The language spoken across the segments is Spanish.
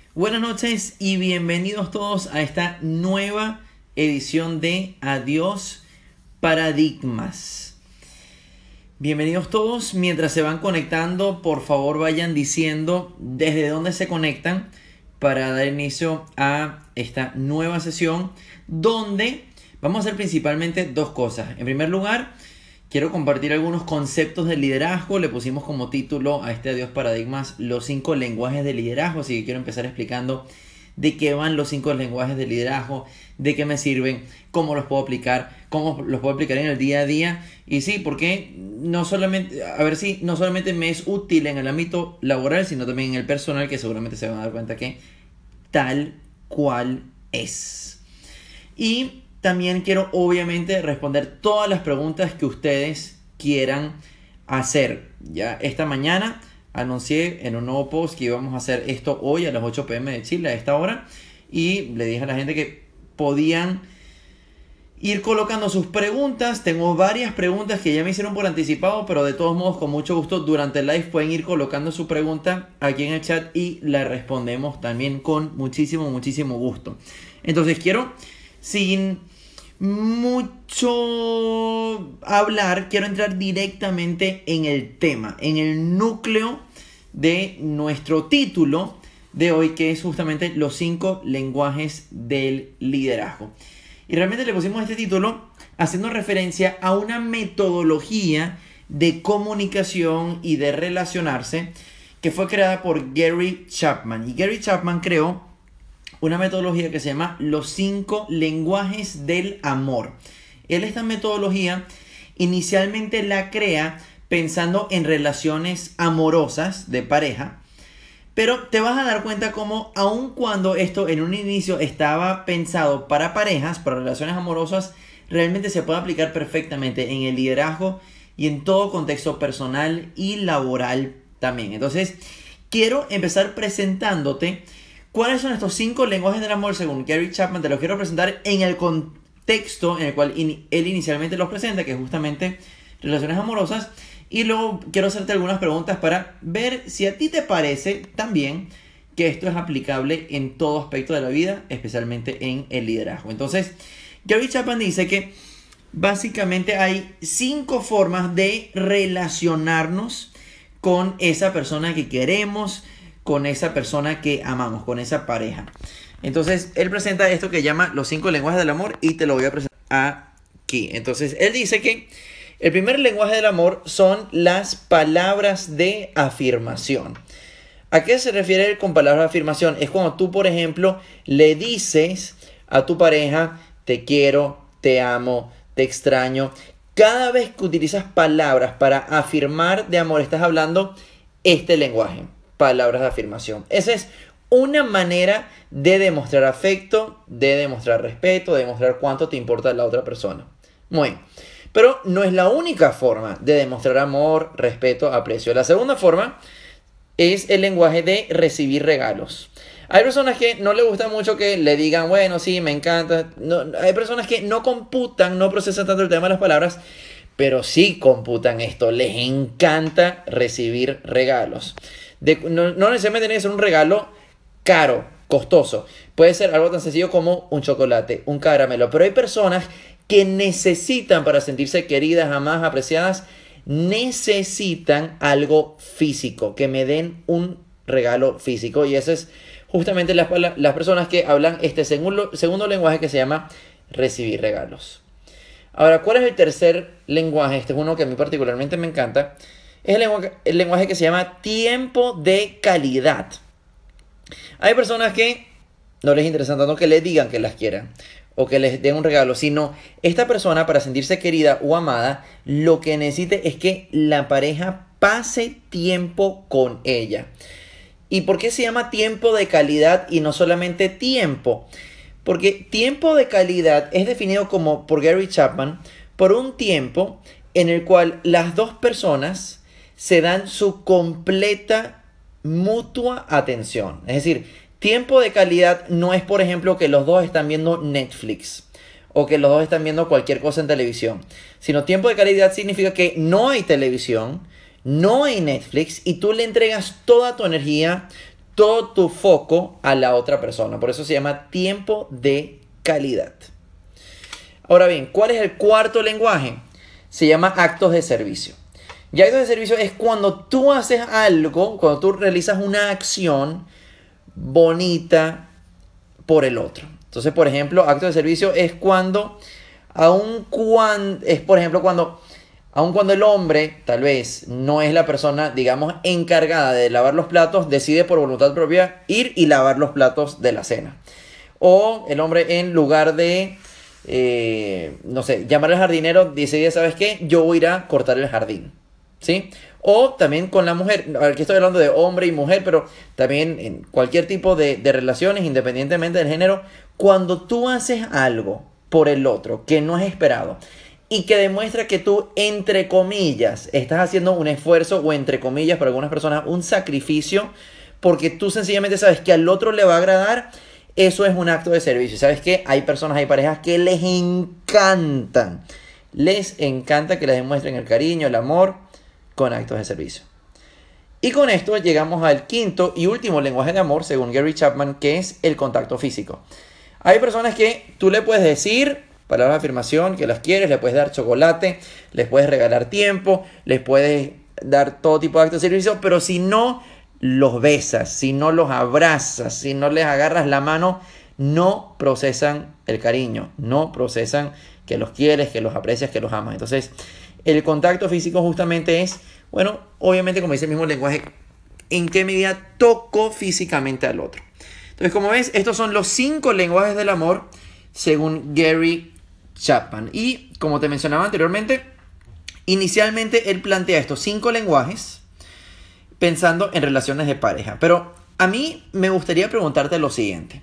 Buenas noches y bienvenidos todos a esta nueva edición de Adiós Paradigmas. Bienvenidos todos. Mientras se van conectando, por favor vayan diciendo desde dónde se conectan para dar inicio a esta nueva sesión donde vamos a hacer principalmente dos cosas. En primer lugar, quiero compartir algunos conceptos de liderazgo. Le pusimos como título a este Adiós Paradigmas los 5 lenguajes de liderazgo. Así que quiero empezar explicando de qué van los 5 lenguajes de liderazgo, de qué me sirven, cómo los puedo aplicar, en el día a día. Y sí, porque no solamente me es útil en el ámbito laboral, sino también en el personal, que seguramente se van a dar cuenta que tal cual es. Y también quiero obviamente responder todas las preguntas que ustedes quieran hacer. Ya esta mañana anuncié en un nuevo post que íbamos a hacer esto hoy a las 8 p.m. de Chile a esta hora. Y le dije a la gente que podían ir colocando sus preguntas. Tengo varias preguntas que ya me hicieron por anticipado, pero de todos modos, con mucho gusto, durante el live pueden ir colocando su pregunta aquí en el chat y la respondemos también con muchísimo gusto. Entonces quiero, sin mucho hablar, quiero entrar directamente en el tema, en el núcleo de nuestro título de hoy, que es justamente los 5 lenguajes del liderazgo. Y realmente le pusimos este título haciendo referencia a una metodología de comunicación y de relacionarse que fue creada por Gary Chapman. Y Gary Chapman creó una metodología que se llama los 5 lenguajes del amor. Él esta metodología inicialmente la crea pensando en relaciones amorosas de pareja, pero te vas a dar cuenta cómo aun cuando esto en un inicio estaba pensado para parejas, para relaciones amorosas, realmente se puede aplicar perfectamente en el liderazgo y en todo contexto personal y laboral también. Entonces, quiero empezar presentándote ¿cuáles son estos 5 lenguajes del amor según Gary Chapman? Te los quiero presentar en el contexto en el cual él inicialmente los presenta, que es justamente relaciones amorosas. Y luego quiero hacerte algunas preguntas para ver si a ti te parece también que esto es aplicable en todo aspecto de la vida, especialmente en el liderazgo. Entonces, Gary Chapman dice que básicamente hay 5 formas de relacionarnos con esa persona que queremos, con esa persona que amamos, con esa pareja. Entonces, él presenta esto que llama los 5 lenguajes del amor y te lo voy a presentar aquí. Entonces, él dice que el primer lenguaje del amor son las palabras de afirmación. ¿A qué se refiere él con palabras de afirmación? Es cuando tú, por ejemplo, le dices a tu pareja, te quiero, te amo, te extraño. Cada vez que utilizas palabras para afirmar de amor, estás hablando este lenguaje. Palabras de afirmación. Esa es una manera de demostrar afecto, de demostrar respeto, de demostrar cuánto te importa la otra persona. Muy bien. Pero no es la única forma de demostrar amor, respeto, aprecio. La segunda forma es el lenguaje de recibir regalos. Hay personas que no les gusta mucho que le digan, bueno, sí, me encanta. No, hay personas que no computan, no procesan tanto el tema de las palabras, pero sí computan esto. Les encanta recibir regalos. No necesariamente tiene que ser un regalo caro, costoso. Puede ser algo tan sencillo como un chocolate, un caramelo. Pero hay personas que necesitan, para sentirse queridas, amadas, apreciadas, necesitan algo físico, que me den un regalo físico. Y eso es justamente las personas que hablan este segundo lenguaje que se llama recibir regalos. Ahora, ¿cuál es el tercer lenguaje? Este es uno que a mí particularmente me encanta. Es el lenguaje que se llama tiempo de calidad. Hay personas que no les interesa tanto que les digan que las quieran o que les den un regalo, sino esta persona, para sentirse querida o amada, lo que necesita es que la pareja pase tiempo con ella. ¿Y por qué se llama tiempo de calidad y no solamente tiempo? Porque tiempo de calidad es definido como, por Gary Chapman, por un tiempo en el cual las dos personas se dan su completa mutua atención. Es decir, tiempo de calidad no es, por ejemplo, que los dos están viendo Netflix o que los dos están viendo cualquier cosa en televisión, sino tiempo de calidad significa que no hay televisión, no hay Netflix y tú le entregas toda tu energía, todo tu foco a la otra persona. Por eso se llama tiempo de calidad. Ahora bien, ¿cuál es el cuarto lenguaje? Se llama actos de servicio. Y actos de servicio es cuando tú haces algo, cuando tú realizas una acción bonita por el otro. Entonces, por ejemplo, acto de servicio es cuando, aun cuando el hombre, tal vez, no es la persona, digamos, encargada de lavar los platos, decide por voluntad propia ir y lavar los platos de la cena. O el hombre, en lugar de, no sé, llamar al jardinero, dice, ¿sabes qué? Yo voy a ir a cortar el jardín. ¿Sí? O también con la mujer. Aquí estoy hablando de hombre y mujer, pero también en cualquier tipo de relaciones, independientemente del género, cuando tú haces algo por el otro que no es esperado y que demuestra que tú, entre comillas, estás haciendo un esfuerzo, o entre comillas, para algunas personas, un sacrificio, porque tú sencillamente sabes que al otro le va a agradar, eso es un acto de servicio. ¿Sabes qué? Hay personas, hay parejas que les encanta que les demuestren el cariño, el amor, con actos de servicio. Y con esto llegamos al quinto y último lenguaje de amor, según Gary Chapman, que es el contacto físico. Hay personas que tú le puedes decir palabras de afirmación, que las quieres, le puedes dar chocolate, les puedes regalar tiempo, les puedes dar todo tipo de actos de servicio, pero si no los besas, si no los abrazas, si no les agarras la mano, no procesan el cariño, no procesan que los quieres, que los aprecias, que los amas. Entonces, el contacto físico justamente es, bueno, obviamente como dice el mismo lenguaje, en qué medida toco físicamente al otro. Entonces, como ves, estos son los 5 lenguajes del amor según Gary Chapman. Y como te mencionaba anteriormente, inicialmente él plantea estos 5 lenguajes pensando en relaciones de pareja. Pero a mí me gustaría preguntarte lo siguiente.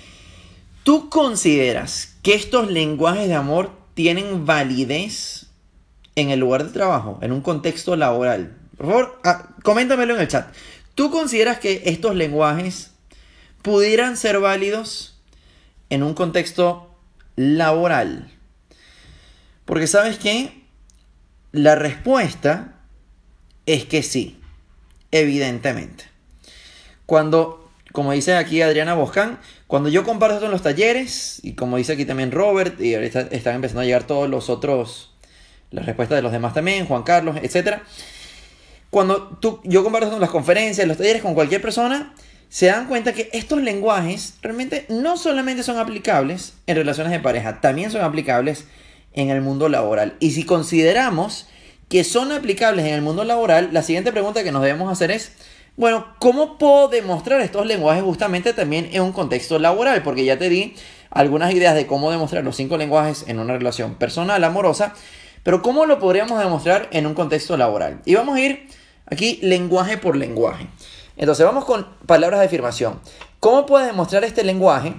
¿Tú consideras que estos lenguajes de amor tienen validez en el lugar de trabajo, en un contexto laboral? Por favor, coméntamelo en el chat. ¿Tú consideras que estos lenguajes pudieran ser válidos en un contexto laboral? Porque ¿sabes qué? La respuesta es que sí, evidentemente. Cuando, como dice aquí Adriana Boscan, cuando yo comparto esto en los talleres, y como dice aquí también Robert, y ahorita están empezando a llegar todos los otros, las respuestas de los demás también, Juan Carlos, etc. Cuando yo comparto esto en las conferencias, en los talleres con cualquier persona, se dan cuenta que estos lenguajes realmente no solamente son aplicables en relaciones de pareja, también son aplicables en el mundo laboral. Y si consideramos que son aplicables en el mundo laboral, la siguiente pregunta que nos debemos hacer es, bueno, ¿cómo puedo demostrar estos lenguajes justamente también en un contexto laboral? Porque ya te di algunas ideas de cómo demostrar los 5 lenguajes en una relación personal, amorosa, pero ¿cómo lo podríamos demostrar en un contexto laboral? Y vamos a ir aquí lenguaje por lenguaje. Entonces vamos con palabras de afirmación. ¿Cómo puedes demostrar este lenguaje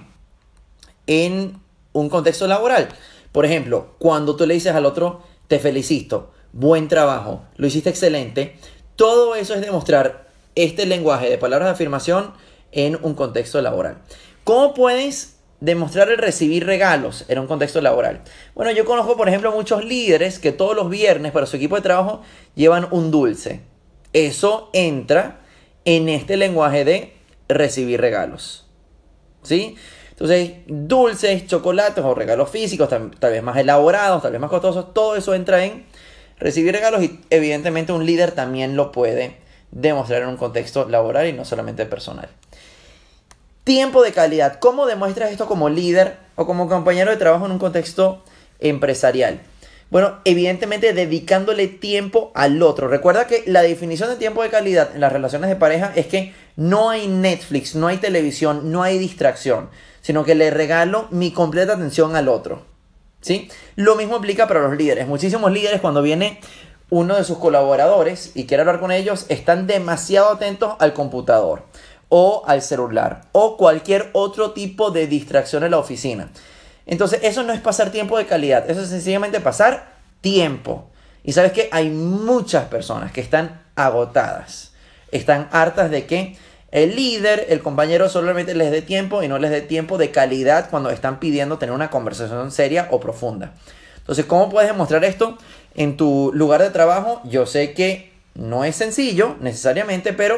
en un contexto laboral? Por ejemplo, cuando tú le dices al otro, te felicito, buen trabajo, lo hiciste excelente. Todo eso es demostrar este lenguaje de palabras de afirmación en un contexto laboral. ¿Cómo puedes demostrar el recibir regalos en un contexto laboral? Bueno, yo conozco, por ejemplo, muchos líderes que todos los viernes para su equipo de trabajo llevan un dulce. Eso entra en este lenguaje de recibir regalos, ¿sí? Entonces, dulces, chocolates o regalos físicos, tal vez más elaborados, tal vez más costosos, todo eso entra en recibir regalos y evidentemente un líder también lo puede demostrar en un contexto laboral y no solamente personal. Tiempo de calidad. ¿Cómo demuestras esto como líder o como compañero de trabajo en un contexto empresarial? Bueno, evidentemente dedicándole tiempo al otro. Recuerda que la definición de tiempo de calidad en las relaciones de pareja es que no hay Netflix, no hay televisión, no hay distracción, sino que le regalo mi completa atención al otro, ¿sí? Lo mismo aplica para los líderes. Muchísimos líderes, cuando viene uno de sus colaboradores y quiere hablar con ellos, están demasiado atentos al computador o al celular o cualquier otro tipo de distracción en la oficina. Entonces eso no es pasar tiempo de calidad, eso es sencillamente pasar tiempo. Y sabes que hay muchas personas que están agotadas, están hartas de que el líder, el compañero solamente les dé tiempo y no les dé tiempo de calidad cuando están pidiendo tener una conversación seria o profunda. Entonces, ¿cómo puedes demostrar esto en tu lugar de trabajo? Yo sé que no es sencillo necesariamente, pero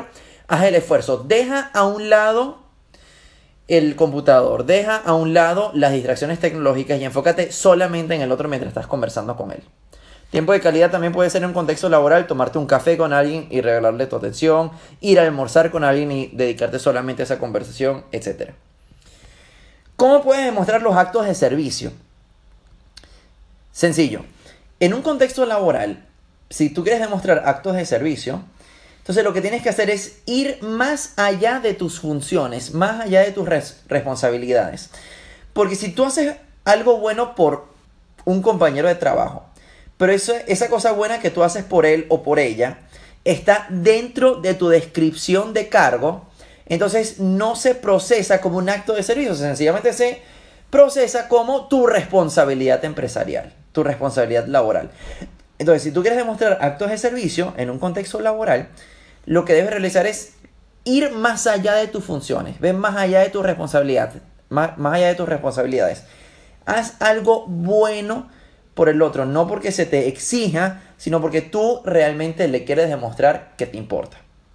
haz el esfuerzo. Deja a un lado el computador, deja a un lado las distracciones tecnológicas y enfócate solamente en el otro mientras estás conversando con él. Tiempo de calidad también puede ser en un contexto laboral, tomarte un café con alguien y regalarle tu atención, ir a almorzar con alguien y dedicarte solamente a esa conversación, etc. ¿Cómo puedes demostrar los actos de servicio? Sencillo. En un contexto laboral, si tú quieres demostrar actos de servicio, entonces lo que tienes que hacer es ir más allá de tus funciones, más allá de tus responsabilidades. Porque si tú haces algo bueno por un compañero de trabajo, pero esa cosa buena que tú haces por él o por ella está dentro de tu descripción de cargo, entonces no se procesa como un acto de servicio, sencillamente se procesa como tu responsabilidad empresarial, tu responsabilidad laboral. Entonces, si tú quieres demostrar actos de servicio en un contexto laboral, lo que debes realizar es ir más allá de tus funciones, ven más allá de tu responsabilidad, más allá de tus responsabilidades. Haz algo bueno por el otro, no porque se te exija, sino porque tú realmente le quieres demostrar que te importa.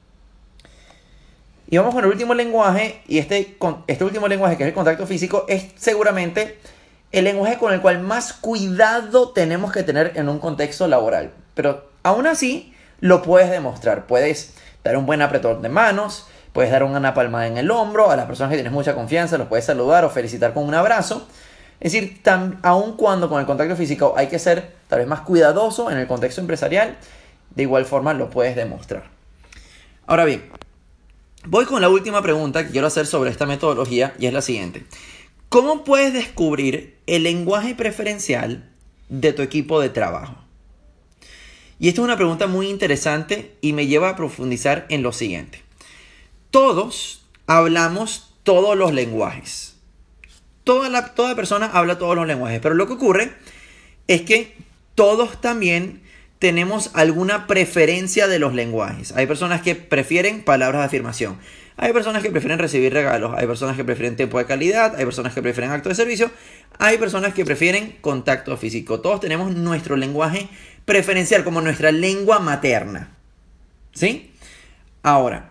Y vamos con el último lenguaje, y este último lenguaje, que es el contacto físico, es seguramente el lenguaje con el cual más cuidado tenemos que tener en un contexto laboral. Pero aún así lo puedes demostrar. Puedes dar un buen apretón de manos, puedes dar una palmada en el hombro, a las personas que tienes mucha confianza los puedes saludar o felicitar con un abrazo. Es decir, aun cuando con el contacto físico hay que ser tal vez más cuidadoso en el contexto empresarial, de igual forma lo puedes demostrar. Ahora bien, voy con la última pregunta que quiero hacer sobre esta metodología y es la siguiente. ¿Cómo puedes descubrir el lenguaje preferencial de tu equipo de trabajo? Y esta es una pregunta muy interesante y me lleva a profundizar en lo siguiente. Todos hablamos todos los lenguajes. Toda persona habla todos los lenguajes, pero lo que ocurre es que todos también tenemos alguna preferencia de los lenguajes. Hay personas que prefieren palabras de afirmación. Hay personas que prefieren recibir regalos. Hay personas que prefieren tiempo de calidad. Hay personas que prefieren acto de servicio. Hay personas que prefieren contacto físico. Todos tenemos nuestro lenguaje preferencial como nuestra lengua materna. ¿Sí? Ahora,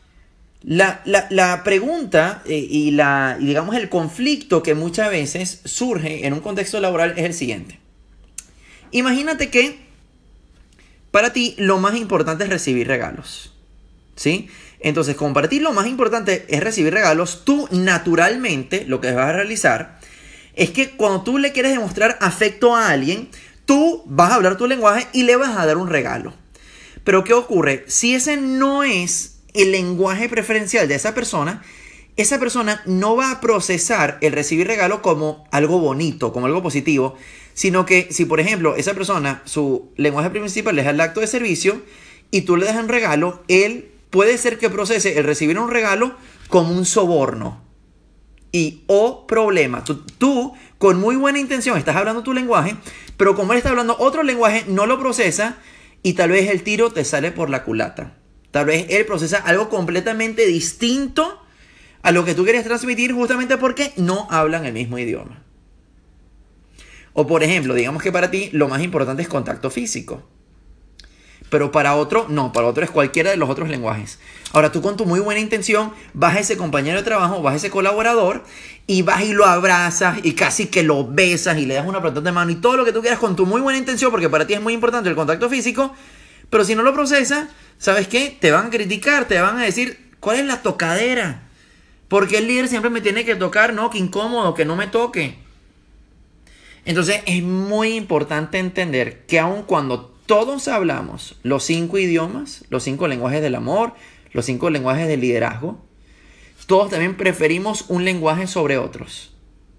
la pregunta y digamos el conflicto que muchas veces surge en un contexto laboral es el siguiente. Imagínate que para ti lo más importante es recibir regalos. ¿Sí? Entonces, como para ti lo más importante es recibir regalos, tú naturalmente lo que vas a realizar es que cuando tú le quieres demostrar afecto a alguien, tú vas a hablar tu lenguaje y le vas a dar un regalo. Pero ¿qué ocurre? Si ese no es el lenguaje preferencial de esa persona no va a procesar el recibir regalo como algo bonito, como algo positivo, sino que si, por ejemplo, esa persona, su lenguaje principal es el acto de servicio y tú le das un regalo, él puede ser que procese el recibir un regalo como un soborno. O problema. Tú, con muy buena intención, estás hablando tu lenguaje, pero como él está hablando otro lenguaje, no lo procesa y tal vez el tiro te sale por la culata. Tal vez él procesa algo completamente distinto a lo que tú quieres transmitir justamente porque no hablan el mismo idioma. O por ejemplo, digamos que para ti lo más importante es contacto físico. Pero para otro, no, para otro es cualquiera de los otros lenguajes. Ahora tú con tu muy buena intención vas a ese compañero de trabajo, vas a ese colaborador y vas y lo abrazas y casi que lo besas y le das un apretón de mano y todo lo que tú quieras con tu muy buena intención porque para ti es muy importante el contacto físico. Pero si no lo procesas, ¿sabes qué? Te van a criticar, te van a decir, ¿cuál es la tocadera? Porque el líder siempre me tiene que tocar, ¿no? Que incómodo, que no me toque. Entonces es muy importante entender que aun cuando todos hablamos los 5 idiomas, los 5 lenguajes del amor, los 5 lenguajes del liderazgo, todos también preferimos un lenguaje sobre otros.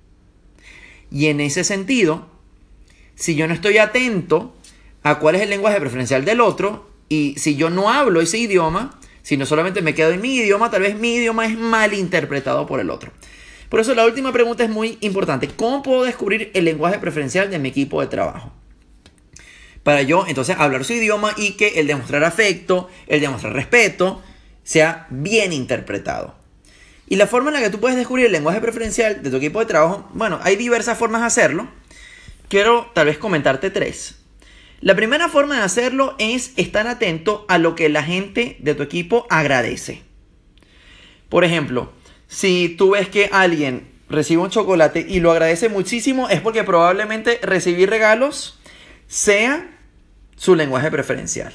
Y en ese sentido, si yo no estoy atento a cuál es el lenguaje preferencial del otro, y si yo no hablo ese idioma, sino solamente me quedo en mi idioma, tal vez mi idioma es mal interpretado por el otro. Por eso la última pregunta es muy importante. ¿Cómo puedo descubrir el lenguaje preferencial de mi equipo de trabajo? Para yo entonces hablar su idioma y que el demostrar afecto, el demostrar respeto, sea bien interpretado. Y la forma en la que tú puedes descubrir el lenguaje preferencial de tu equipo de trabajo, bueno, hay diversas formas de hacerlo. Quiero tal vez comentarte 3. La primera forma de hacerlo es estar atento a lo que la gente de tu equipo agradece. Por ejemplo, si tú ves que alguien recibe un chocolate y lo agradece muchísimo, es porque probablemente recibir regalos sea su lenguaje preferencial.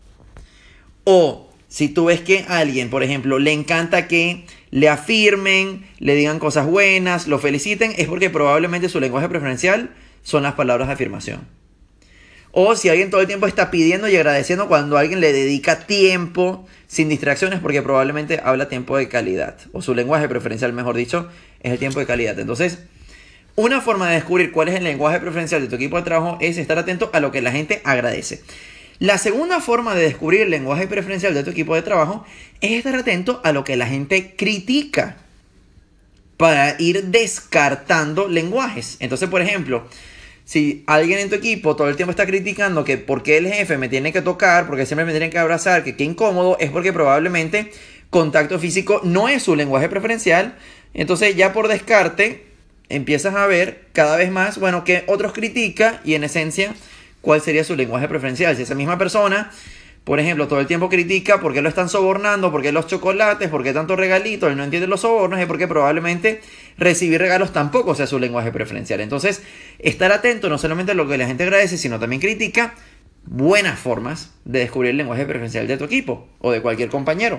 O si tú ves que a alguien, por ejemplo, le encanta que le afirmen, le digan cosas buenas, lo feliciten, es porque probablemente su lenguaje preferencial son las palabras de afirmación. O si alguien todo el tiempo está pidiendo y agradeciendo cuando alguien le dedica tiempo sin distracciones, porque probablemente habla tiempo de calidad. O su lenguaje preferencial, mejor dicho, es el tiempo de calidad. Entonces, una forma de descubrir cuál es el lenguaje preferencial de tu equipo de trabajo es estar atento a lo que la gente agradece. La segunda forma de descubrir el lenguaje preferencial de tu equipo de trabajo es estar atento a lo que la gente critica para ir descartando lenguajes. Entonces, por ejemplo, si alguien en tu equipo todo el tiempo está criticando que por qué el jefe me tiene que tocar, porque siempre me tienen que abrazar, que qué incómodo, es porque probablemente contacto físico no es su lenguaje preferencial. Entonces ya por descarte empiezas a ver cada vez más, bueno, que otros critica y en esencia cuál sería su lenguaje preferencial. Si esa misma persona, por ejemplo, todo el tiempo critica por qué lo están sobornando, por qué los chocolates, por qué tanto regalito, él no entiende los sobornos, es porque probablemente recibir regalos tampoco sea su lenguaje preferencial. Entonces, estar atento no solamente a lo que la gente agradece, sino también critica, buenas formas de descubrir el lenguaje preferencial de tu equipo o de cualquier compañero.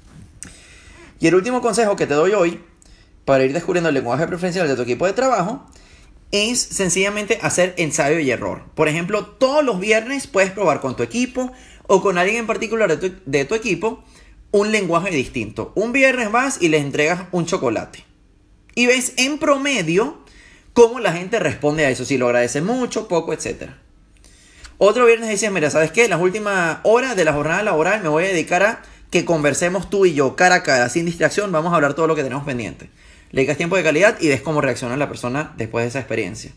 Y el último consejo que te doy hoy para ir descubriendo el lenguaje preferencial de tu equipo de trabajo es sencillamente hacer ensayo y error. Por ejemplo, todos los viernes puedes probar con tu equipo o con alguien en particular de tu equipo un lenguaje distinto. Un viernes vas y les entregas un chocolate. Y ves en promedio cómo la gente responde a eso. Si lo agradece mucho, poco, etc. Otro viernes dices, mira, ¿sabes qué? Las últimas horas de la jornada laboral me voy a dedicar a que conversemos tú y yo cara a cara, sin distracción. Vamos a hablar todo lo que tenemos pendiente. Le dedicas tiempo de calidad y ves cómo reacciona la persona después de esa experiencia.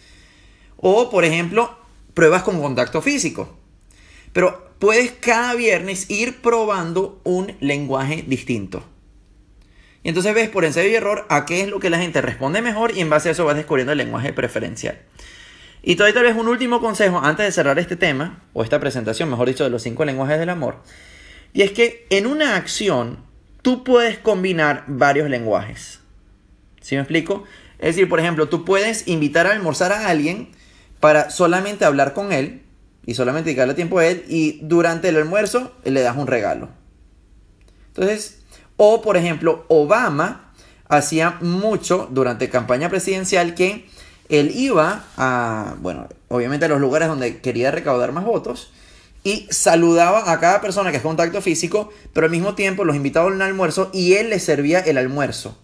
O, por ejemplo, pruebas con contacto físico. Pero puedes cada viernes ir probando un lenguaje distinto. Y entonces ves por ensayo y error a qué es lo que la gente responde mejor y en base a eso vas descubriendo el lenguaje preferencial. Y todavía tal vez un último consejo antes de cerrar este tema, o esta presentación, mejor dicho, de los 5 lenguajes del amor. Y es que en una acción tú puedes combinar varios lenguajes. ¿Sí me explico? Es decir, por ejemplo, tú puedes invitar a almorzar a alguien para solamente hablar con él y solamente dedicarle tiempo a él y durante el almuerzo le das un regalo. Entonces, o por ejemplo, Obama hacía mucho durante campaña presidencial que él iba a, bueno, obviamente a los lugares donde quería recaudar más votos y saludaba a cada persona que es contacto físico, pero al mismo tiempo los invitaba a un almuerzo y él les servía el almuerzo.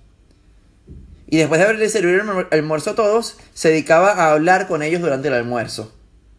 Y después de haberle servido el almuerzo a todos, se dedicaba a hablar con ellos durante el almuerzo.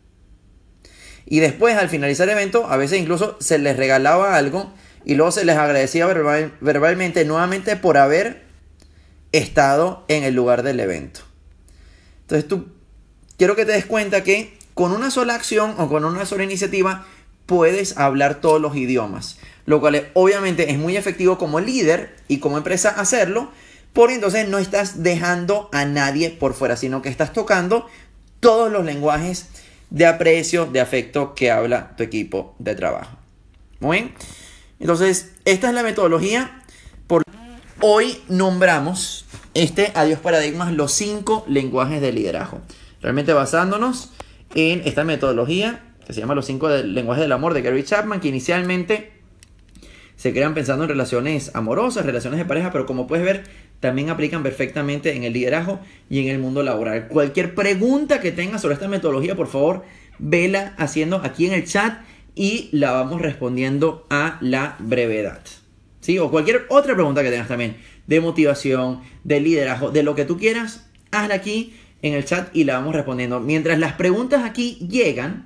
Y después, al finalizar el evento, a veces incluso se les regalaba algo y luego se les agradecía verbalmente nuevamente por haber estado en el lugar del evento. Entonces quiero que te des cuenta que con una sola acción o con una sola iniciativa puedes hablar todos los idiomas. Lo cual obviamente es muy efectivo como líder y como empresa hacerlo. Porque entonces no estás dejando a nadie por fuera, sino que estás tocando todos los lenguajes de aprecio, de afecto que habla tu equipo de trabajo. Muy bien. Entonces, esta es la metodología. Hoy nombramos Adiós Paradigmas, los 5 lenguajes de liderazgo. Realmente basándonos en esta metodología que se llama los 5 lenguajes del amor de Gary Chapman, que inicialmente se crean pensando en relaciones amorosas, relaciones de pareja, pero como puedes ver, también aplican perfectamente en el liderazgo y en el mundo laboral. Cualquier pregunta que tengas sobre esta metodología, por favor, vela haciendo aquí en el chat y la vamos respondiendo a la brevedad. ¿Sí? O cualquier otra pregunta que tengas también, de motivación, de liderazgo, de lo que tú quieras, hazla aquí en el chat y la vamos respondiendo. Mientras las preguntas aquí llegan,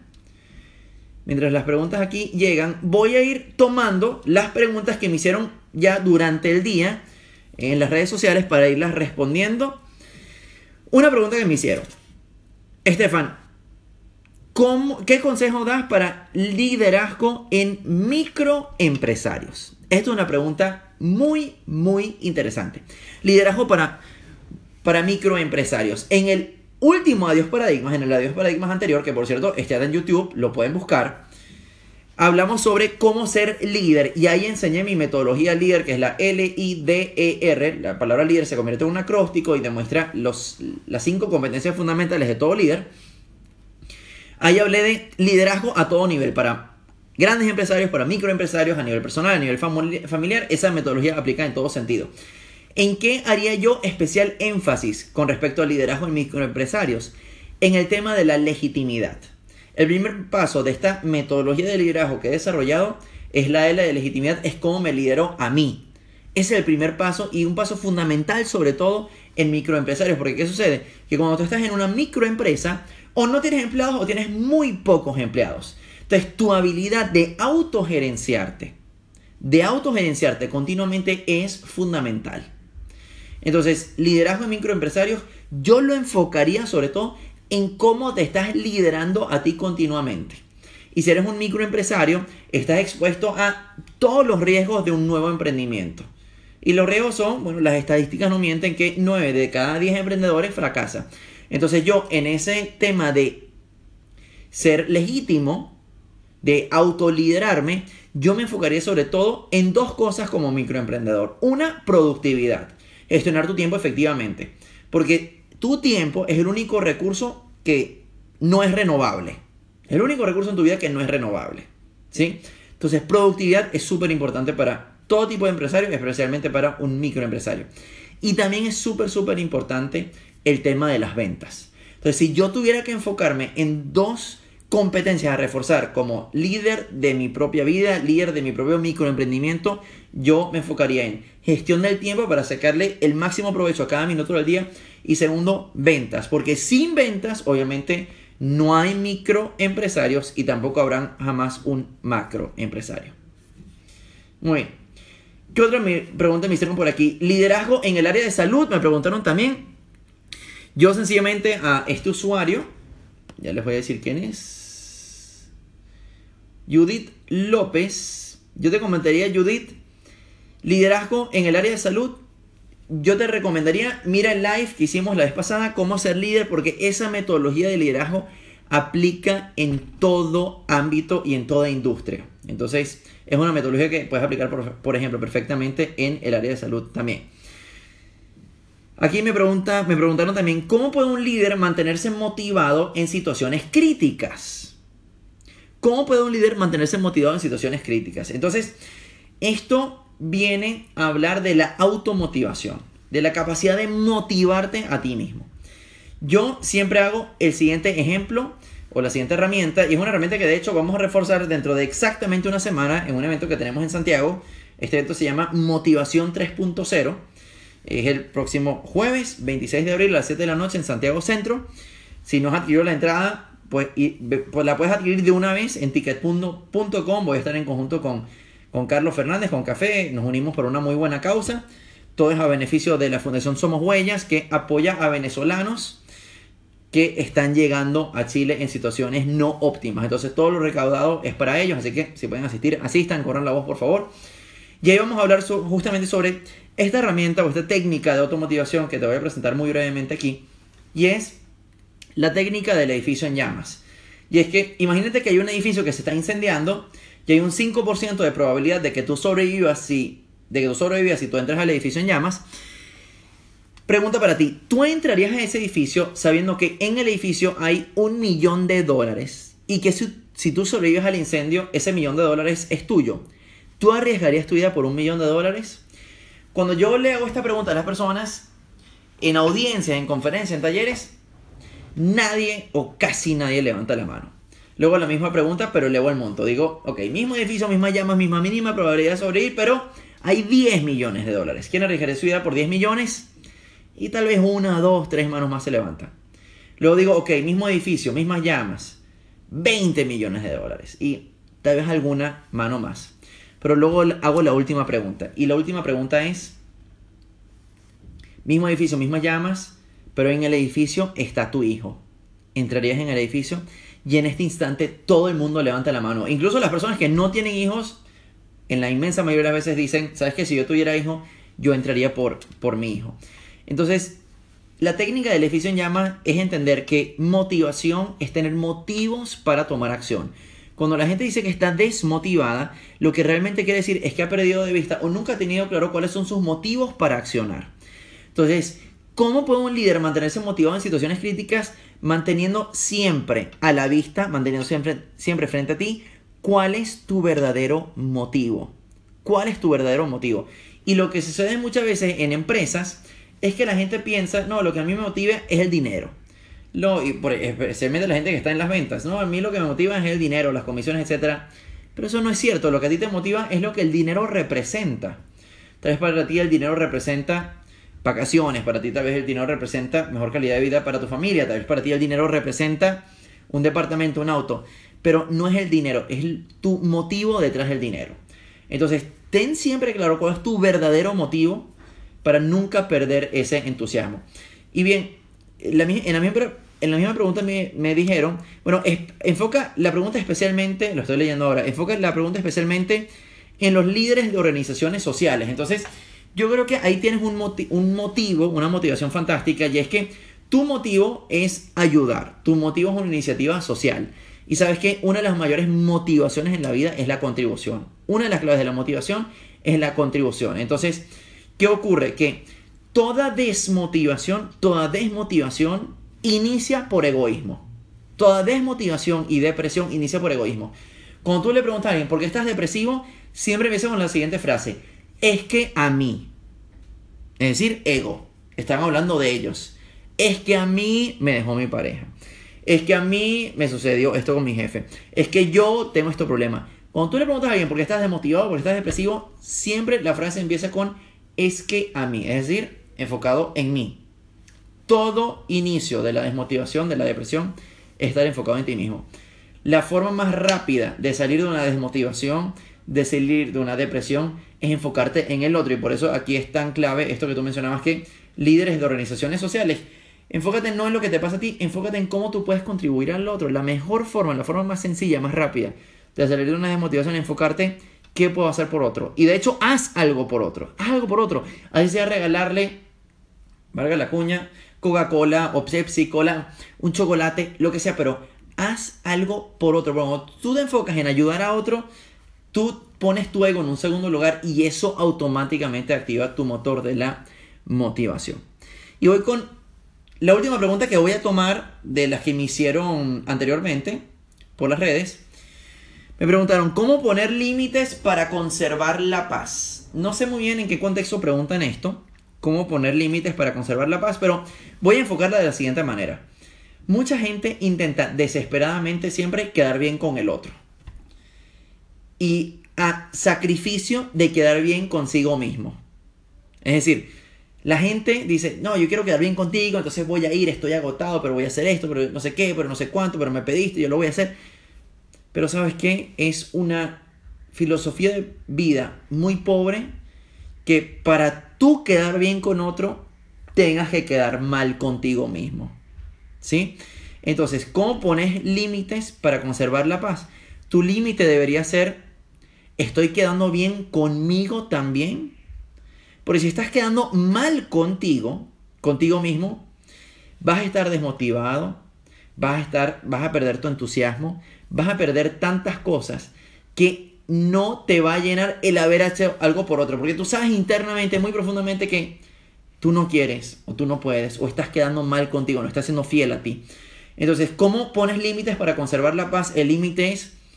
voy a ir tomando las preguntas que me hicieron ya durante el día en las redes sociales para irlas respondiendo. Una pregunta que me hicieron. Estefan, ¿qué consejo das para liderazgo en microempresarios? Esta es una pregunta muy, muy interesante. Liderazgo para microempresarios. En el último Adiós Paradigmas, en el Adiós Paradigmas anterior, que por cierto está en YouTube, lo pueden buscar. hablamos sobre cómo ser líder y ahí enseñé mi metodología líder, que es la LIDER. La palabra líder se convierte en un acróstico y demuestra las 5 competencias fundamentales de todo líder. Ahí hablé de liderazgo a todo nivel, para grandes empresarios, para microempresarios, a nivel personal, a nivel familiar. Esa metodología aplica en todo sentido. ¿En qué haría yo especial énfasis con respecto al liderazgo en microempresarios? En el tema de la legitimidad. El primer paso de esta metodología de liderazgo que he desarrollado es la de la legitimidad, es cómo me lidero a mí. Ese es el primer paso y un paso fundamental sobre todo en microempresarios. Porque ¿qué sucede? Que cuando tú estás en una microempresa, o no tienes empleados o tienes muy pocos empleados. Entonces tu habilidad de autogerenciarte continuamente es fundamental. Entonces, liderazgo en microempresarios, yo lo enfocaría sobre todo en cómo te estás liderando a ti continuamente. Y si eres un microempresario, estás expuesto a todos los riesgos de un nuevo emprendimiento. Y los riesgos son, bueno, las estadísticas no mienten, que 9 de cada 10 emprendedores fracasan. Entonces yo en ese tema de ser legítimo, de autoliderarme, yo me enfocaría sobre todo en 2 cosas como microemprendedor. Una, productividad. Gestionar tu tiempo efectivamente. Porque tu tiempo es el único recurso que no es renovable. El único recurso en tu vida que no es renovable. ¿Sí? Entonces, productividad es súper importante para todo tipo de empresarios, especialmente para un microempresario. Y también es súper importante el tema de las ventas. Entonces, si yo tuviera que enfocarme en 2 competencias a reforzar como líder de mi propia vida, líder de mi propio microemprendimiento, yo me enfocaría en gestión del tiempo para sacarle el máximo provecho a cada minuto del día. Y segundo, ventas. Porque sin ventas, obviamente, no hay microempresarios y tampoco habrán jamás un macroempresario. Muy bien. ¿Qué otra pregunta me hicieron por aquí? Liderazgo en el área de salud, me preguntaron también. Yo sencillamente a este usuario, ya les voy a decir quién es, Judith López, yo te comentaría, Judith, liderazgo en el área de salud, yo te recomendaría, mira el live que hicimos la vez pasada, cómo ser líder, porque esa metodología de liderazgo aplica en todo ámbito y en toda industria. Entonces, es una metodología que puedes aplicar, por ejemplo, perfectamente en el área de salud también. Aquí me preguntaron también, ¿cómo puede un líder mantenerse motivado en situaciones críticas? ¿Cómo puede un líder mantenerse motivado en situaciones críticas? Entonces, esto viene a hablar de la automotivación, de la capacidad de motivarte a ti mismo. Yo siempre hago el siguiente ejemplo o la siguiente herramienta, y es una herramienta que de hecho vamos a reforzar dentro de exactamente una semana en un evento que tenemos en Santiago. Este evento se llama Motivación 3.0. Es el próximo jueves 26 de abril a las 7 de la noche en Santiago Centro. Si no has adquirido la entrada, pues la puedes adquirir de una vez en ticketpunto.com. Voy a estar en conjunto con Carlos Fernández, con Café. Nos unimos por una muy buena causa. Todo es a beneficio de la Fundación Somos Huellas, que apoya a venezolanos que están llegando a Chile en situaciones no óptimas. Entonces todo lo recaudado es para ellos. Así que si pueden asistir, asistan, corran la voz por favor. Y ahí vamos a hablar justamente sobre esta herramienta o esta técnica de automotivación que te voy a presentar muy brevemente aquí. Y es la técnica del edificio en llamas. Y es que imagínate que hay un edificio que se está incendiando y hay un 5% de probabilidad de que tú sobrevivas si tú entras al edificio en llamas. Pregunta para ti, ¿tú entrarías a ese edificio sabiendo que en el edificio hay $1.000.000 y que si tú sobrevives al incendio, ese $1.000.000 es tuyo? ¿Tú arriesgarías tu vida por $1.000.000? Cuando yo le hago esta pregunta a las personas, en audiencias, en conferencias, en talleres, nadie o casi nadie levanta la mano. Luego la misma pregunta, pero elevo el monto. Digo, ok, mismo edificio, misma llamas, misma mínima probabilidad de sobrevivir, pero hay $10 millones. ¿Quién arriesgaría su vida por 10 millones? Y tal vez 1, 2, 3 manos más se levantan. Luego digo, ok, mismo edificio, mismas llamas, $20 millones. Y tal vez alguna mano más. Pero luego hago la última pregunta. Y la última pregunta es, mismo edificio, mismas llamas, pero en el edificio está tu hijo. ¿Entrarías en el edificio? Y en este instante todo el mundo levanta la mano. Incluso las personas que no tienen hijos, en la inmensa mayoría de las veces dicen, ¿sabes qué? Si yo tuviera hijo, yo entraría por mi hijo. Entonces, la técnica del edificio en llamas es entender que motivación es tener motivos para tomar acción. Cuando la gente dice que está desmotivada, lo que realmente quiere decir es que ha perdido de vista o nunca ha tenido claro cuáles son sus motivos para accionar. Entonces, ¿cómo puede un líder mantenerse motivado en situaciones críticas? Manteniendo siempre a la vista, manteniendo siempre frente a ti, ¿cuál es tu verdadero motivo? ¿Cuál es tu verdadero motivo? Y lo que sucede muchas veces en empresas es que la gente piensa, no, lo que a mí me motiva es el dinero. Especialmente la gente que está en las ventas, no, a mí lo que me motiva es el dinero, las comisiones, etcétera. Pero eso no es cierto, lo que a ti te motiva es lo que el dinero representa. Tal vez para ti el dinero representa vacaciones, para ti tal vez el dinero representa mejor calidad de vida para tu familia, tal vez para ti el dinero representa un departamento, un auto, pero no es el dinero, es tu motivo detrás del dinero. Entonces, ten siempre claro cuál es tu verdadero motivo para nunca perder ese entusiasmo. Y bien, en la misma pregunta me dijeron, bueno, enfoca la pregunta especialmente, lo estoy leyendo ahora, enfoca la pregunta especialmente en los líderes de organizaciones sociales. Entonces, yo creo que ahí tienes un motivo, una motivación fantástica, y es que tu motivo es ayudar, tu motivo es una iniciativa social. Y sabes que una de las mayores motivaciones en la vida es la contribución. Una de las claves de la motivación es la contribución. Entonces, ¿qué ocurre? Que toda desmotivación inicia por egoísmo. Toda desmotivación y depresión inicia por egoísmo. Cuando tú le preguntas a alguien por qué estás depresivo, siempre empieza con la siguiente frase: es que a mí, es decir, ego, están hablando de ellos. Es que a mí me dejó mi pareja. Es que a mí me sucedió esto con mi jefe. Es que yo tengo este problema. Cuando tú le preguntas a alguien por qué estás desmotivado, por qué estás depresivo, siempre la frase empieza con es que a mí, es decir, enfocado en mí. Todo inicio de la desmotivación, de la depresión, es estar enfocado en ti mismo. La forma más rápida de salir de una desmotivación, de salir de una depresión, es enfocarte en el otro. Y por eso aquí es tan clave esto que tú mencionabas, que líderes de organizaciones sociales, enfócate no en lo que te pasa a ti, enfócate en cómo tú puedes contribuir al otro. La mejor forma, la forma más sencilla, más rápida de salir de una desmotivación es enfocarte qué puedo hacer por otro. Y de hecho, haz algo por otro. Haz algo por otro. Así sea regalarle, valga la cuña, Coca-Cola o Pepsi, Cola, un chocolate, lo que sea, pero haz algo por otro. Cuando tú te enfocas en ayudar a otro, tú pones tu ego en un segundo lugar y eso automáticamente activa tu motor de la motivación. Y voy con la última pregunta que voy a tomar de las que me hicieron anteriormente por las redes. Me preguntaron, ¿cómo poner límites para conservar la paz? No sé muy bien en qué contexto preguntan esto, cómo poner límites para conservar la paz, pero voy a enfocarla de la siguiente manera. Mucha gente intenta desesperadamente siempre quedar bien con el otro, y a sacrificio de quedar bien consigo mismo. Es decir, la gente dice, no, yo quiero quedar bien contigo, entonces voy a ir, estoy agotado, pero voy a hacer esto, pero no sé qué, pero no sé cuánto, pero me pediste, yo lo voy a hacer. Pero ¿sabes qué? Es una filosofía de vida muy pobre, que para tú quedar bien con otro, tengas que quedar mal contigo mismo. ¿Sí? Entonces, ¿cómo pones límites para conservar la paz? Tu límite debería ser, ¿estoy quedando bien conmigo también? Porque si estás quedando mal contigo mismo, vas a estar desmotivado, vas a perder tu entusiasmo, vas a perder tantas cosas que no te va a llenar el haber hecho algo por otro. Porque tú sabes internamente, muy profundamente, que tú no quieres, o tú no puedes, o estás quedando mal contigo, no estás siendo fiel a ti. Entonces, ¿cómo pones límites para conservar la paz? El límite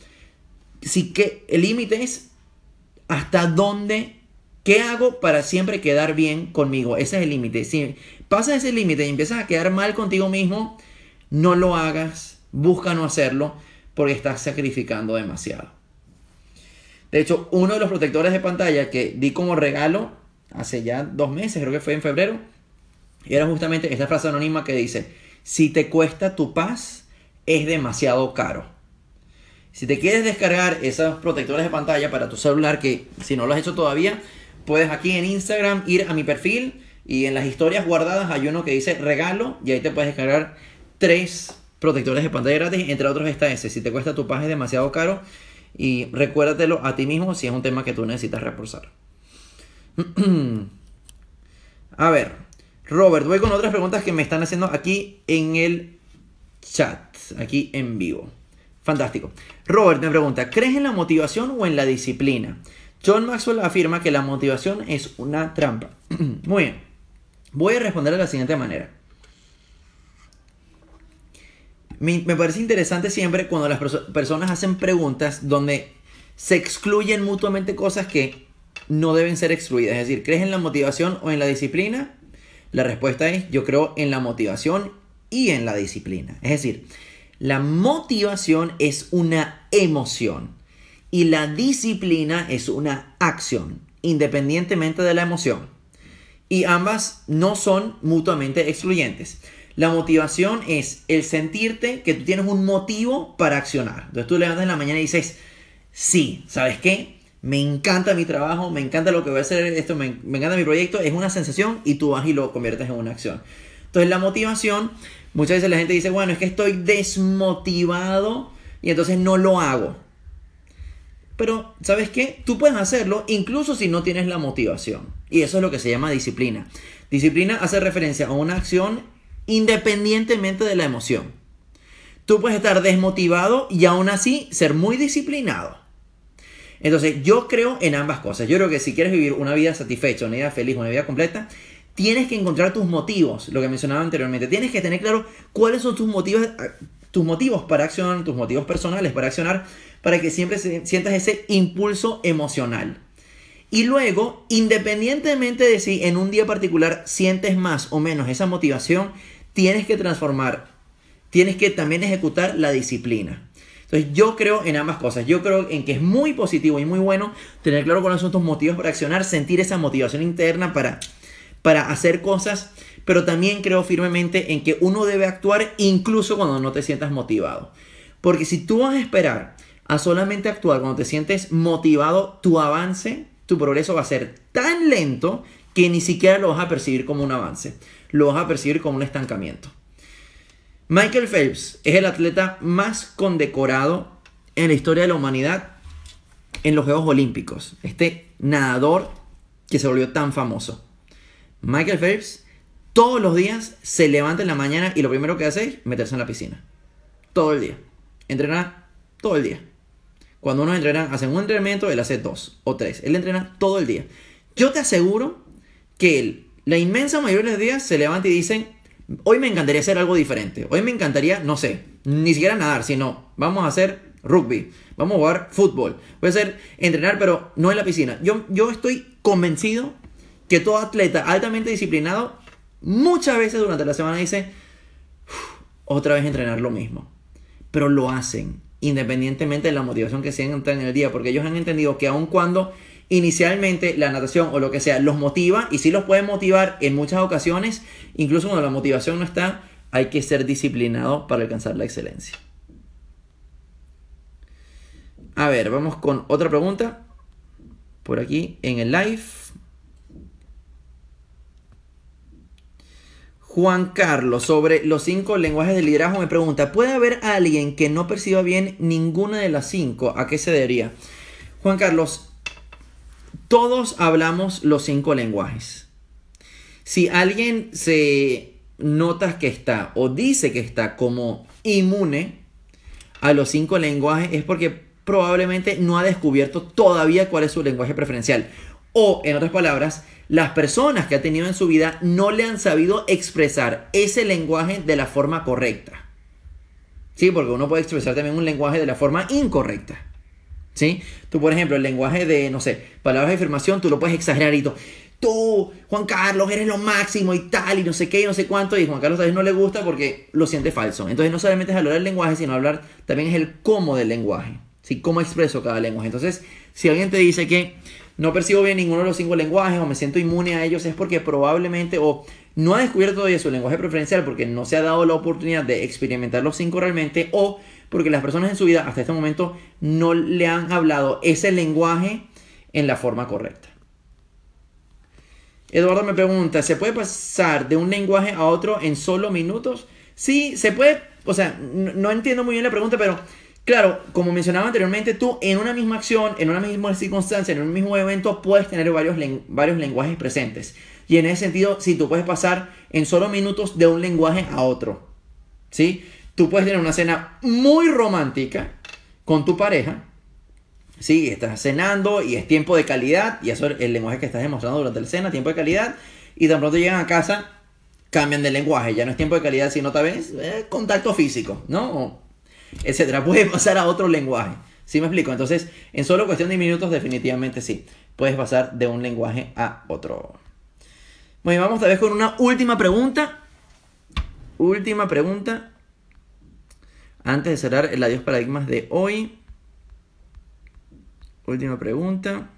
es hasta dónde, ¿qué hago para siempre quedar bien conmigo? Ese es el límite. Si pasas ese límite y empiezas a quedar mal contigo mismo, no lo hagas, busca no hacerlo, porque estás sacrificando demasiado. De hecho, uno de los protectores de pantalla que di como regalo hace ya 2 meses, creo que fue en febrero, era justamente esta frase anónima que dice: si te cuesta tu paz, es demasiado caro. Si te quieres descargar esos protectores de pantalla para tu celular, que si no lo has hecho todavía, puedes aquí en Instagram ir a mi perfil y en las historias guardadas hay uno que dice regalo, y ahí te puedes descargar 3 protectores de pantalla gratis. Entre otros está ese: si te cuesta tu paz, es demasiado caro. Y recuérdatelo a ti mismo si es un tema que tú necesitas reforzar. A ver, Robert, voy con otras preguntas que me están haciendo aquí en el chat, aquí en vivo. Fantástico. Robert me pregunta, ¿crees en la motivación o en la disciplina? John Maxwell afirma que la motivación es una trampa. Muy bien. Voy a responder de la siguiente manera. Me parece interesante siempre cuando las personas hacen preguntas donde se excluyen mutuamente cosas que no deben ser excluidas. Es decir, ¿crees en la motivación o en la disciplina? La respuesta es, yo creo en la motivación y en la disciplina. Es decir, la motivación es una emoción y la disciplina es una acción, independientemente de la emoción. Y ambas no son mutuamente excluyentes. La motivación es el sentirte que tú tienes un motivo para accionar. Entonces tú levantas en la mañana y dices, sí, ¿sabes qué? Me encanta mi trabajo, me encanta lo que voy a hacer, esto, me encanta mi proyecto, es una sensación y tú vas y lo conviertes en una acción. Entonces la motivación, muchas veces la gente dice, bueno, es que estoy desmotivado y entonces no lo hago. Pero, ¿sabes qué? Tú puedes hacerlo incluso si no tienes la motivación. Y eso es lo que se llama disciplina. Disciplina hace referencia a una acción independientemente de la emoción. Tú puedes estar desmotivado y aún así ser muy disciplinado. Entonces, yo creo en ambas cosas. Yo creo que si quieres vivir una vida satisfecha, una vida feliz, una vida completa, tienes que encontrar tus motivos, lo que mencionaba anteriormente. Tienes que tener claro cuáles son tus motivos para accionar, tus motivos personales para accionar, para que siempre sientas ese impulso emocional. Y luego, independientemente de si en un día particular sientes más o menos esa motivación, tienes que transformar, tienes que también ejecutar la disciplina. Entonces yo creo en ambas cosas. Yo creo en que es muy positivo y muy bueno tener claro cuáles son tus motivos para accionar, sentir esa motivación interna para hacer cosas, pero también creo firmemente en que uno debe actuar incluso cuando no te sientas motivado. Porque si tú vas a esperar a solamente actuar cuando te sientes motivado, tu avance, tu progreso va a ser tan lento que ni siquiera lo vas a percibir como un avance. Lo vas a percibir como un estancamiento. Michael Phelps es el atleta más condecorado en la historia de la humanidad en los Juegos Olímpicos. Este nadador que se volvió tan famoso. Michael Phelps todos los días se levanta en la mañana y lo primero que hace es meterse en la piscina. Todo el día. Entrena todo el día. Cuando unos entrenan, hacen un entrenamiento, él hace 2 o 3. Él entrena todo el día. Yo te aseguro que él, la inmensa mayoría de los días, se levanta y dicen, hoy me encantaría hacer algo diferente. Hoy me encantaría, no sé, ni siquiera nadar, sino vamos a hacer rugby. Vamos a jugar fútbol. Voy a hacer entrenar, pero no en la piscina. Yo estoy convencido que todo atleta altamente disciplinado muchas veces durante la semana dice, otra vez entrenar lo mismo. Pero lo hacen independientemente de la motivación que sientan en el día, porque ellos han entendido que aun cuando inicialmente la natación o lo que sea los motiva, y sí los puede motivar en muchas ocasiones, incluso cuando la motivación no está, hay que ser disciplinado para alcanzar la excelencia. A ver, vamos con otra pregunta por aquí en el live. Juan Carlos, sobre los 5 lenguajes de liderazgo, me pregunta, ¿puede haber alguien que no perciba bien ninguna de las 5? ¿A qué se debería? Juan Carlos, todos hablamos los 5 lenguajes. Si alguien se nota que está o dice que está como inmune a los 5 lenguajes, es porque probablemente no ha descubierto todavía cuál es su lenguaje preferencial. O, en otras palabras, las personas que ha tenido en su vida no le han sabido expresar ese lenguaje de la forma correcta. Sí, porque uno puede expresar también un lenguaje de la forma incorrecta. ¿Sí? Tú, por ejemplo, el lenguaje de, no sé, palabras de afirmación, tú lo puedes exagerar y tú, Juan Carlos, eres lo máximo y tal, y no sé qué, y no sé cuánto, y Juan Carlos tal vez no le gusta porque lo siente falso. Entonces no solamente es hablar del lenguaje, sino hablar también es el cómo del lenguaje. ¿Sí? Cómo expreso cada lenguaje. Entonces, si alguien te dice que no percibo bien ninguno de los 5 lenguajes o me siento inmune a ellos, es porque probablemente o no ha descubierto todavía su lenguaje preferencial porque no se ha dado la oportunidad de experimentar los 5 realmente, o porque las personas en su vida hasta este momento no le han hablado ese lenguaje en la forma correcta. Eduardo me pregunta, ¿se puede pasar de un lenguaje a otro en solo minutos? Sí, se puede, o sea, no entiendo muy bien la pregunta, pero claro, como mencionaba anteriormente, tú en una misma acción, en una misma circunstancia, en un mismo evento, puedes tener varios lenguajes presentes. Y en ese sentido, sí, tú puedes pasar en solo minutos de un lenguaje a otro. ¿Sí? Tú puedes tener una cena muy romántica con tu pareja, sí, estás cenando y es tiempo de calidad, y eso es el lenguaje que estás demostrando durante la cena, tiempo de calidad, y tan pronto llegan a casa, cambian de lenguaje, ya no es tiempo de calidad, sino tal vez contacto físico, ¿no? Etcétera, puede pasar a otro lenguaje. ¿Sí me explico? Entonces, en solo cuestión de minutos, definitivamente sí. Puedes pasar de un lenguaje a otro. Bueno, vamos tal vez con una última pregunta. Última pregunta. Antes de cerrar el Adiós Paradigmas de hoy. Última pregunta.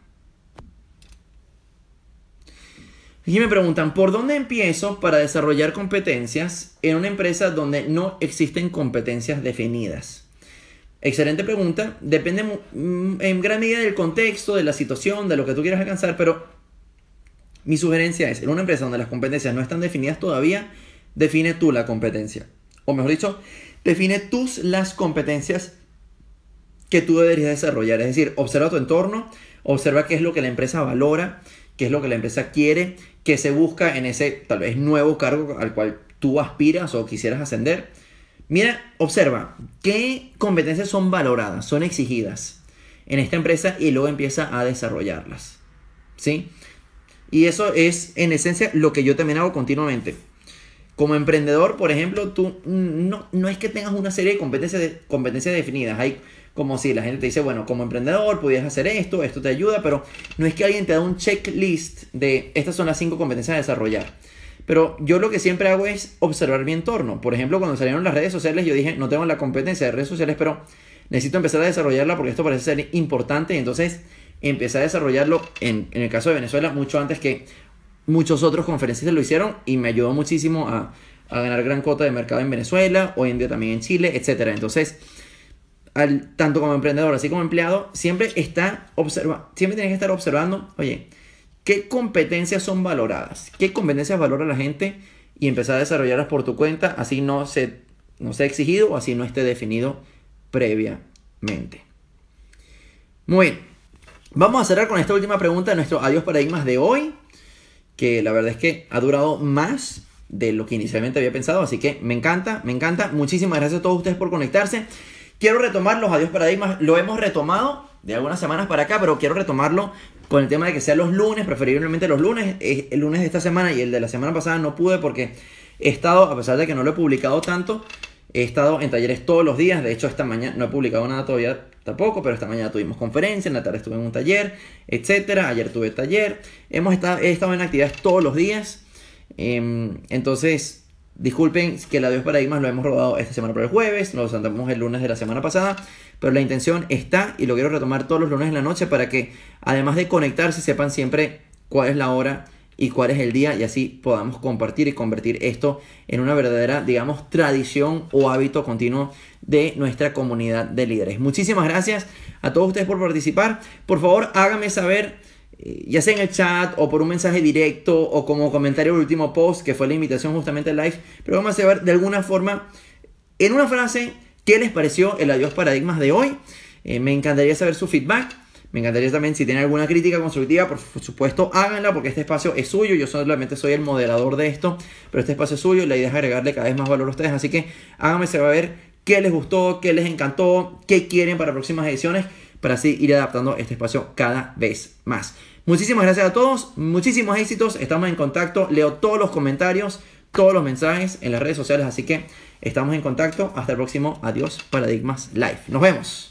Aquí me preguntan, ¿por dónde empiezo para desarrollar competencias en una empresa donde no existen competencias definidas? Excelente pregunta. Depende en gran medida del contexto, de la situación, de lo que tú quieras alcanzar, pero mi sugerencia es, en una empresa donde las competencias no están definidas todavía, define tú la competencia. O mejor dicho, define las competencias que tú deberías desarrollar. Es decir, observa tu entorno, observa qué es lo que la empresa valora, qué es lo que la empresa quiere, qué se busca en ese tal vez nuevo cargo al cual tú aspiras o quisieras ascender. Mira, observa qué competencias son valoradas, son exigidas en esta empresa y luego empieza a desarrollarlas, ¿sí? Y eso es en esencia lo que yo también hago continuamente. Como emprendedor, por ejemplo, tú no es que tengas una serie de competencias definidas. Hay como si la gente te dice, bueno, como emprendedor pudieras hacer esto te ayuda, pero no es que alguien te da un checklist de estas son las 5 competencias a desarrollar. Pero yo lo que siempre hago es observar mi entorno. Por ejemplo, cuando salieron las redes sociales, yo dije, no tengo la competencia de redes sociales, pero necesito empezar a desarrollarla porque esto parece ser importante. Entonces, empecé a desarrollarlo en el caso de Venezuela mucho antes que muchos otros conferencistas lo hicieron y me ayudó muchísimo a ganar gran cuota de mercado en Venezuela, hoy en día también en Chile, etc. Entonces, tanto como emprendedor así como empleado, siempre tienes que estar observando, oye, ¿qué competencias son valoradas? ¿Qué competencias valora la gente? Y empezar a desarrollarlas por tu cuenta, así no sea exigido o así no esté definido previamente. Muy bien. Vamos a cerrar con esta última pregunta de nuestro Adiós Paradigmas de hoy, que la verdad es que ha durado más de lo que inicialmente había pensado, así que me encanta. Muchísimas gracias a todos ustedes por conectarse. Quiero retomar los Adiós Paradigmas, lo hemos retomado de algunas semanas para acá, pero quiero retomarlo con el tema de que sean los lunes, preferiblemente los lunes. El lunes de esta semana y el de la semana pasada no pude porque he estado, a pesar de que no lo he publicado tanto, he estado en talleres todos los días. De hecho, esta mañana no he publicado nada todavía tampoco, pero esta mañana tuvimos conferencia, en la tarde estuve en un taller, etcétera. Ayer tuve taller. He estado en actividades todos los días. Entonces, disculpen que el Adiós Paradigmas lo hemos rodado esta semana por el jueves, lo saltamos el lunes de la semana pasada, pero la intención está y lo quiero retomar todos los lunes en la noche para que, además de conectarse, sepan siempre cuál es la hora y cuál es el día y así podamos compartir y convertir esto en una verdadera, digamos, tradición o hábito continuo de nuestra comunidad de líderes. Muchísimas gracias a todos ustedes por participar. Por favor, háganme saber, ya sea en el chat o por un mensaje directo o como comentario al último post, que fue la invitación justamente al live, pero vamos a saber de alguna forma, en una frase, qué les pareció el Adiós Paradigmas de hoy. Me encantaría saber su feedback. Me encantaría también, si tienen alguna crítica constructiva, por supuesto háganla, porque este espacio es suyo. Yo solamente soy el moderador de esto, pero este espacio es suyo y la idea es agregarle cada vez más valor a ustedes. Así que háganme saber qué les gustó, qué les encantó, qué quieren para próximas ediciones, para así ir adaptando este espacio cada vez más. Muchísimas gracias a todos, muchísimos éxitos, estamos en contacto, leo todos los comentarios, todos los mensajes en las redes sociales, así que estamos en contacto. Hasta el próximo Adiós Paradigmas Live. Nos vemos.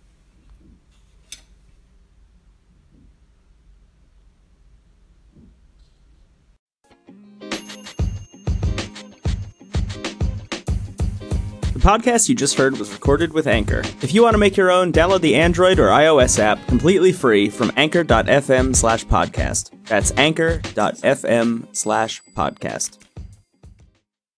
The podcast you just heard was recorded with Anchor. If you want to make your own, download the Android or iOS app completely free from anchor.fm/podcast. That's anchor.fm/podcast.